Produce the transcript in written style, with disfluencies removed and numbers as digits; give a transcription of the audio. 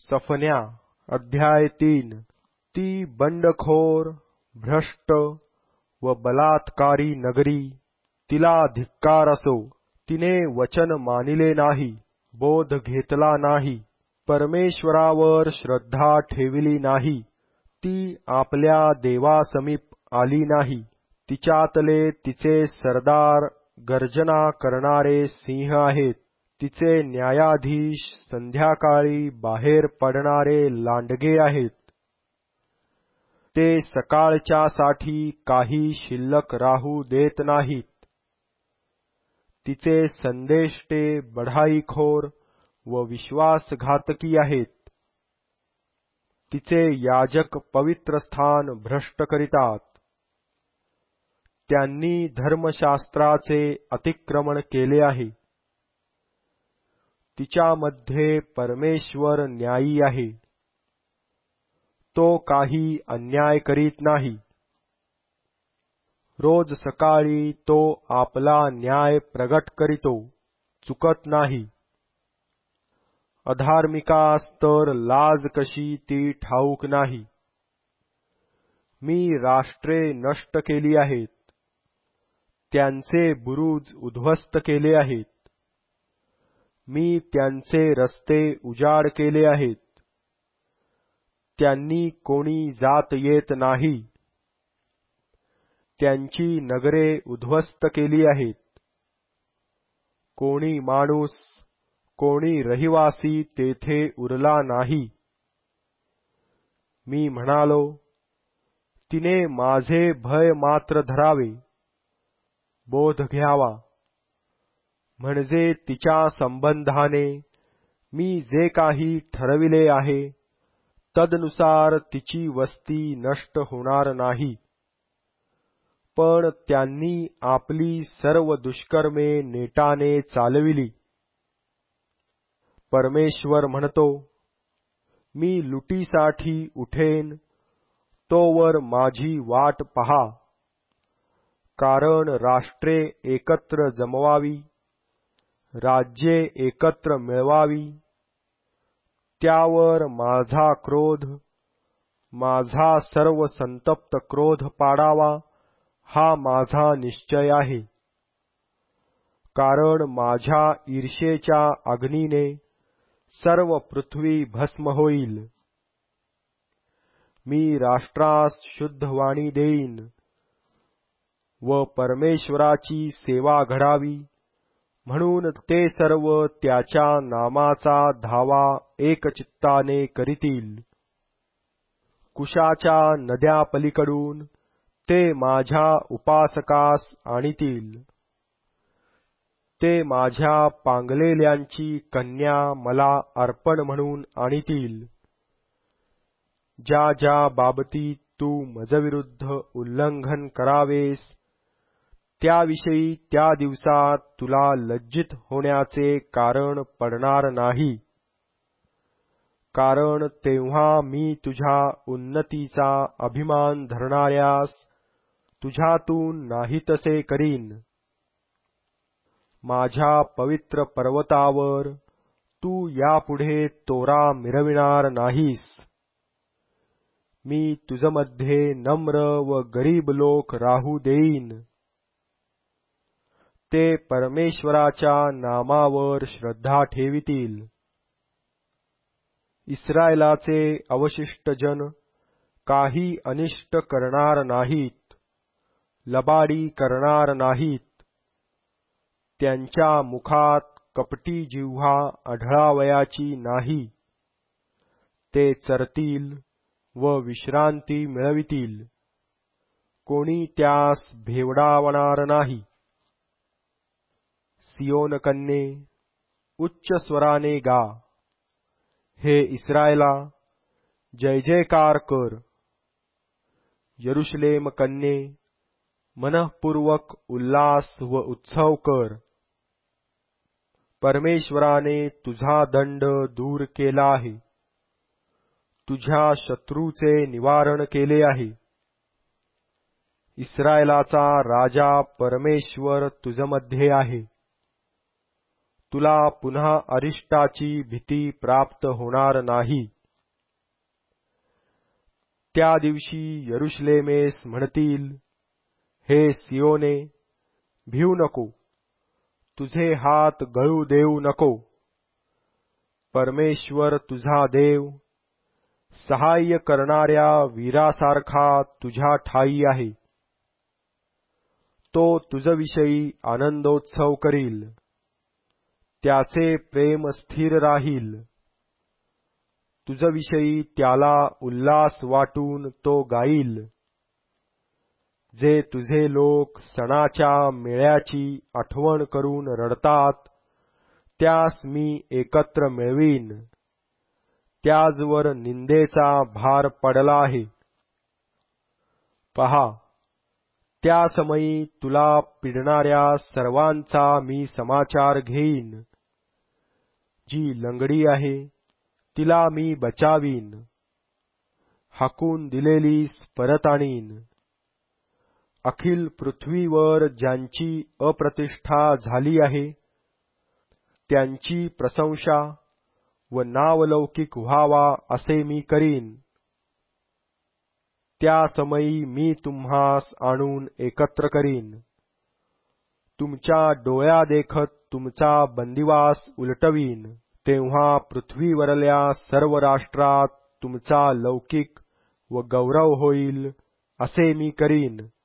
सफन्या अध्याय 3। ती बंडखोर, भ्रष्ट व बलात्कारी नगरी, तिला धिक्कार असो। तिने वचन मानिले नाही, बोध घेतला नाही, परमेश्वरावर श्रद्धा ठेविली नाही, ती आपल्या देवासमीप आली नाही। तिच्यातले तिचे सरदार गर्जना करणारे सिंह आहेत, तिचे न्यायाधीश संध्याकाळी बाहेर पडणारे लांडगे आहेत। ते सकाळच्यासाठी काही शिल्लक राहू देत नाहीत। तिचे संदेष्टे बढाईखोर व विश्वासघातकी आहेत। तिचे याजक पवित्र स्थान भ्रष्ट करीतात। त्यांनी धर्मशास्त्राचे अतिक्रमण केले आहे। तिच्यामध्ये परमेश्वर न्यायी आहे, तो काही अन्याय करीत नाही। रोज सकाळी तो आपला न्याय प्रगट करीतो, चुकत नाही। अधार्मिकास तर लाज कशी ती ठाऊक नाही। मी राष्ट्रे नष्ट केली आहेत, त्यांचे बुरुज उद्ध्वस्त केले आहेत। मी त्यांचे रस्ते उजाड केले आहेत, त्यांनी कोणी जात येत नाही। त्यांची नगरे उद्ध्वस्त केली आहेत, कोणी माणूस, कोणी रहिवासी तेथे उरला नाही। मी म्हणालो, तिने माझे भय मात्र धरावे, बोध घ्यावा, म्हणजे तिच्या संबंधाने मी जे काही ठरविले आहे, तदनुसार तिची वस्ती नष्ट होणार नाही। पण त्यांनी आपली सर्व दुष्कर्मे नेटाने चालविली। परमेश्वर म्हणतो, मी लुटीसाठी उठेन, तोवर माझी वाट पहा। कारण राष्ट्रे एकत्र जमवावी, राज्ये एकत्र मिळवावी, त्यावर माझा क्रोध, माझा सर्व संतप्त क्रोध पाडावा, हा माझा निश्चय आहे। कारण माझ्या ईर्षेच्या अग्नीने सर्व पृथ्वी भस्म होईल। मी राष्ट्रास शुद्ध वाणी देईन व परमेश्वराची सेवा घडावी, म्हणून ते सर्व त्याच्या नामाचा धावा एकचित्ताने करीतील। कुशाच्या नद्यापलीकडून ते माझ्या उपासकास आणीतील। ते माझ्या पांगलेल्यांची कन्या मला अर्पण म्हणून आणीतील। ज्या ज्या बाबतीत तू मजविरुद्ध उल्लंघन करावेस, त्याविषयी त्या दिवसात तुला लज्जित होण्याचे कारण पडणार नाही। कारण तेव्हा मी तुझ्या उन्नतीचा अभिमान धरणाऱ्यास तुझ्यातून नाहीतसे करीन। माझ्या पवित्र पर्वतावर तू यापुढे तोरा मिरविणार नाहीस। मी तुझमध्ये नम्र व गरीब लोक राहू देईन। ते परमेश्वराच्या नामावर श्रद्धा ठेवितील। इस्रायलाचे अवशिष्ट जन काही अनिष्ट करणार नाहीत, लबाडी करणार नाहीत, त्यांच्या मुखात कपटी जिव्हा आढळावयाची नाही। ते चरतील व विश्रांती मिळवितील, कोणी त्यास भेवडावणार नाही। सियोन कन्ये, उच्च स्वराने गा, हे इस्रायला, जय जयकार कर। यरुशलेम कन्ये, मनःपूर्वक उल्लास व उत्सव कर। परमेश्वराने तुझा दंड दूर केला आहे, तुझ्या शत्रूचे निवारण केले आहे। इस्रायलाचा राजा परमेश्वर तुझमध्ये आहे, तुला पुन्हा अरिष्टाची भीती प्राप्त होणार नाही. त्या दिवशी यरुशलेमेस म्हणतील, हे सियोने, भिवू नको, तुझे हात गळू देऊ नको. परमेश्वर तुझा देव सहाय्य करणाऱ्या वीरासारखा तुझ्या ठायी आहे. तो तुझविषयी आनंदोत्सव करील, त्याचे प्रेम स्थिर राहील. तुझविषयी त्याला उल्हास वाटून तो गाईल. जे तुझे लोक सणाच्या मेळ्याची आठवण करून रडतात, त्यास मी एकत्र मिळवीन. त्याजवर निंदेचा भार पडला आहे. पहा, त्या समयी तुला पिडणाऱ्या सर्वांचा मी समाचार घेईन. जी लंगडी आहे तिला मी बचावीन. हाकून दिलेलीस परत आणीन. अखिल पृथ्वीवर ज्यांची अप्रतिष्ठा झाली आहे, त्यांची प्रशंसा व नावलौकिक व्हावा असे मी करीन. त्या समयी मी तुम्हास आणून एकत्र करीन. तुमच्या डोळ्यादेखत तुमचा बंदिवास उलटवीन. तेव्हा पृथ्वीवरल्या सर्व राष्ट्रात तुमचा लौकिक व गौरव होईल, असे मी करीन.